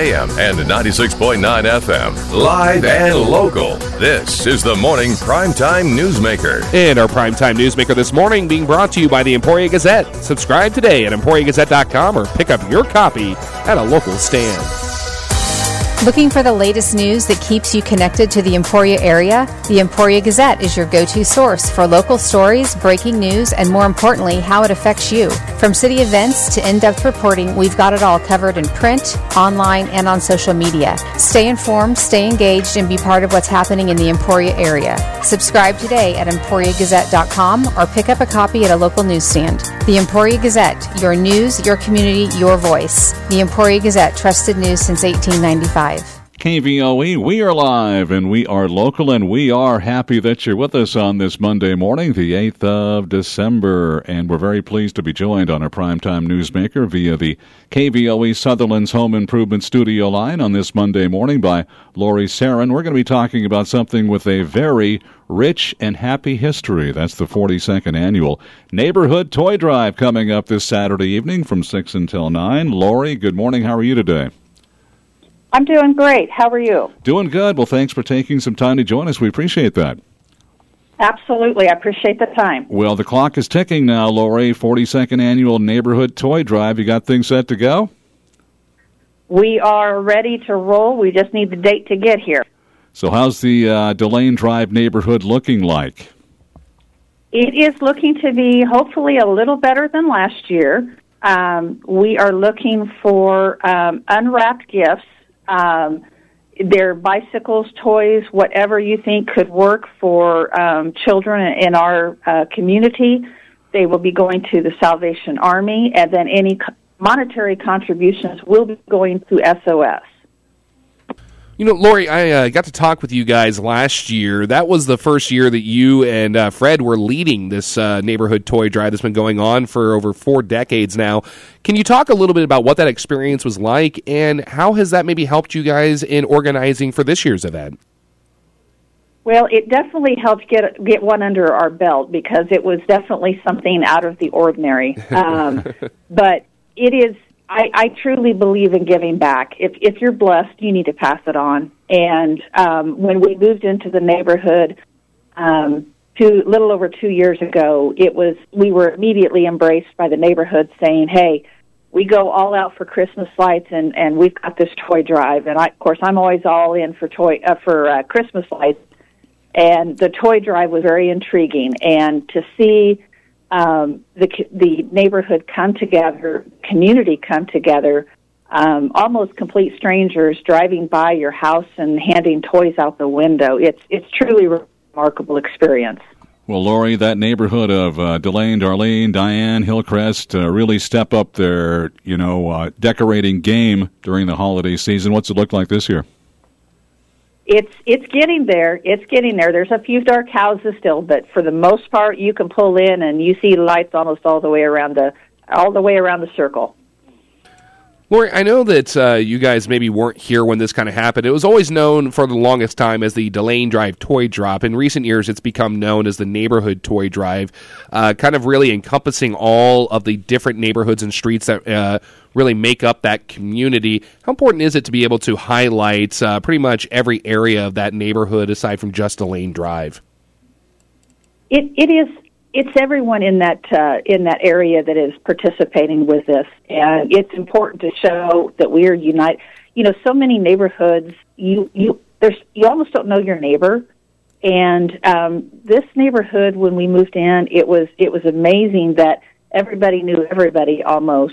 AM and 96.9 FM. Live and local. This is the Morning Primetime Newsmaker. And our Primetime Newsmaker this morning being brought to you by the Emporia Gazette. Subscribe today at EmporiaGazette.com or pick up your copy at a local stand. Looking for the latest news that keeps you connected to the Emporia area? The Emporia Gazette is your go-to source for local stories, breaking news, and more importantly, how it affects you. From city events to in-depth reporting, we've got it all covered in print, online, and on social media. Stay informed, stay engaged, and be part of what's happening in the Emporia area. Subscribe today at EmporiaGazette.com or pick up a copy at a local newsstand. The Emporia Gazette, your news, your community, your voice. The Emporia Gazette, trusted news since 1895. KVOE, we are live and we are local, and we are happy that you're with us on this Monday morning, the 8th of December. And we're very pleased to be joined on our Primetime Newsmaker via the KVOE Sutherland's Home Improvement Studio line on this Monday morning by Lori Sarin. We're going to be talking about something with a very rich and happy history. That's the 42nd annual Neighborhood Toy Drive coming up this Saturday evening from 6 until 9. Lori, good morning. How are you today? I'm doing great. How are you? Doing good. Well, thanks for taking some time to join us. We appreciate that. Absolutely. I appreciate the time. Well, the clock is ticking now, Lori. 42nd Annual Neighborhood Toy Drive. You got things set to go? We are ready to roll. We just need the date to get here. So how's the Delane Drive neighborhood looking like? It is looking to be hopefully a little better than last year. We are looking for unwrapped gifts. Their bicycles, toys, whatever you think could work for children in our community. They will be going to the Salvation Army, and then any monetary contributions will be going to SOS. You know, Lori, I got to talk with you guys last year. That was the first year that you and Fred were leading this neighborhood toy drive that's been going on for over 4 decades now. Can you talk a little bit about what that experience was like, and how has that maybe helped you guys in organizing for this year's event? Well, it definitely helped get one under our belt, because it was definitely something out of the ordinary. But it is... I truly believe in giving back. If you're blessed, you need to pass it on. And when we moved into the neighborhood little over 2 years ago, we were immediately embraced by the neighborhood, saying, "Hey, we go all out for Christmas lights, and we've got this toy drive." And of course, I'm always all in for Christmas lights. And the toy drive was very intriguing, and to see the neighborhood come together, community come together, almost complete strangers driving by your house and handing toys out the window. It's truly a remarkable experience. Well, Lori, that neighborhood of Delane, Darlene, Diane, Hillcrest really step up their, decorating game during the holiday season. What's it look like this year? It's getting there. It's getting there. There's a few dark houses still, but for the most part, you can pull in and you see lights almost all the way around the circle. Lori, I know that you guys maybe weren't here when this kind of happened. It was always known for the longest time as the Delane Drive Toy Drop. In recent years, it's become known as the Neighborhood Toy Drive, kind of really encompassing all of the different neighborhoods and streets that really make up that community. How important is it to be able to highlight pretty much every area of that neighborhood aside from just Delane Drive? It is. It's everyone in that area that is participating with this, and it's important to show that we are united. So many neighborhoods, you almost don't know your neighbor, and this neighborhood, when we moved in, it was amazing that everybody knew everybody almost,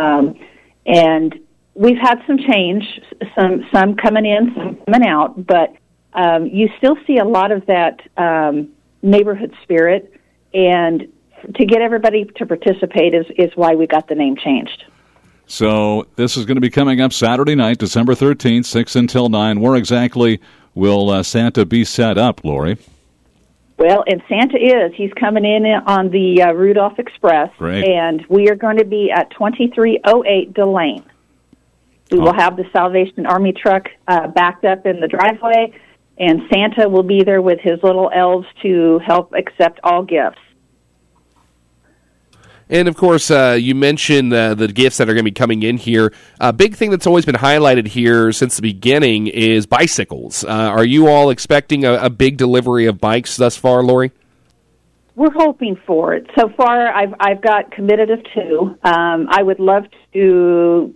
and we've had some change, some coming in, some coming out, but you still see a lot of that neighborhood spirit. And to get everybody to participate is why we got the name changed. So this is going to be coming up Saturday night, December 13th, 6 until 9. Where exactly will Santa be set up, Lori? Well, and Santa he's coming in on the Rudolph Express. Great. And we are going to be at 2308 Delane. We will have the Salvation Army truck backed up in the driveway, and Santa will be there with his little elves to help accept all gifts. And, of course, you mentioned the gifts that are going to be coming in here. A big thing that's always been highlighted here since the beginning is bicycles. Are you all expecting a big delivery of bikes thus far, Lori? We're hoping for it. So far, I've got committed of 2. I would love to,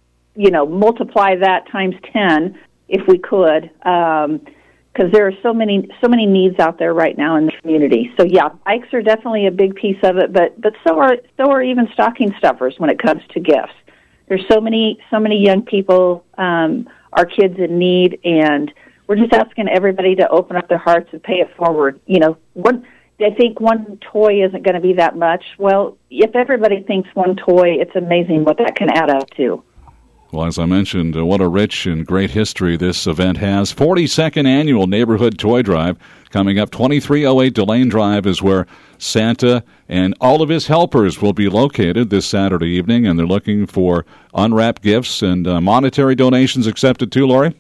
multiply that times 10 if we could, because there are so many needs out there right now in the community. So yeah, bikes are definitely a big piece of it, but so are even stocking stuffers when it comes to gifts. There's so many young people, our kids in need, and we're just asking everybody to open up their hearts and pay it forward. They think one toy isn't going to be that much. Well, if everybody thinks one toy, it's amazing what that can add up to. Well, as I mentioned, what a rich and great history this event has. 42nd Annual Neighborhood Toy Drive coming up. 2308 Delane Drive is where Santa and all of his helpers will be located this Saturday evening, and they're looking for unwrapped gifts and monetary donations accepted too, Lori?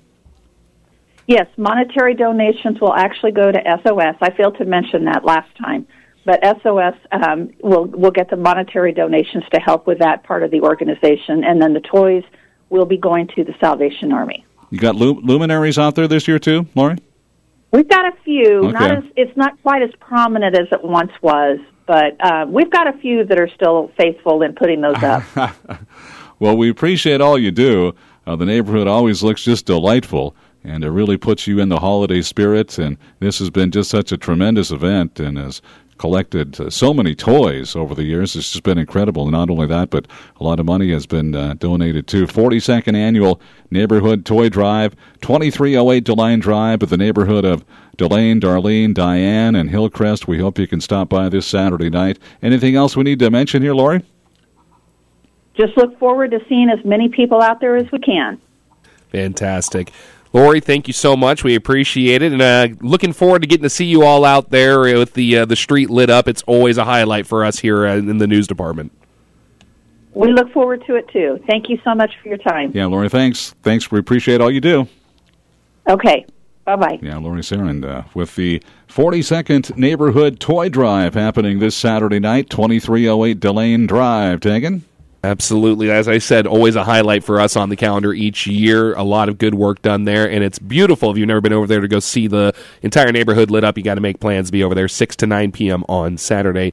Yes, monetary donations will actually go to SOS. I failed to mention that last time. But SOS will get the monetary donations to help with that part of the organization, and then the toys will be going to the Salvation Army. You got luminaries out there this year too, Lori? We've got a few. Okay. It's not quite as prominent as it once was, but we've got a few that are still faithful in putting those up. Well, we appreciate all you do. The neighborhood always looks just delightful, and it really puts you in the holiday spirit, and this has been just such a tremendous event and has collected so many toys over the years. It's just been incredible. Not only that, but a lot of money has been donated too. 42nd Annual Neighborhood Toy Drive, 2308 Delane Drive at the neighborhood of Delane, Darlene, Diane, and Hillcrest. We hope you can stop by this Saturday night. Anything else we need to mention here, Lori? Just look forward to seeing as many people out there as we can. Fantastic. Lori, thank you so much. We appreciate it, and looking forward to getting to see you all out there with the street lit up. It's always a highlight for us here in the news department. We look forward to it, too. Thank you so much for your time. Yeah, Lori, thanks. Thanks. We appreciate all you do. Okay. Bye-bye. Yeah, Lori Sarand with the 42nd Neighborhood Toy Drive happening this Saturday night, 2308 Delane Drive. Tegan? Absolutely. As I said, always a highlight for us on the calendar each year. A lot of good work done there, and it's beautiful. If you've never been over there to go see the entire neighborhood lit up, you got to make plans to be over there 6 to 9 p.m. on Saturday.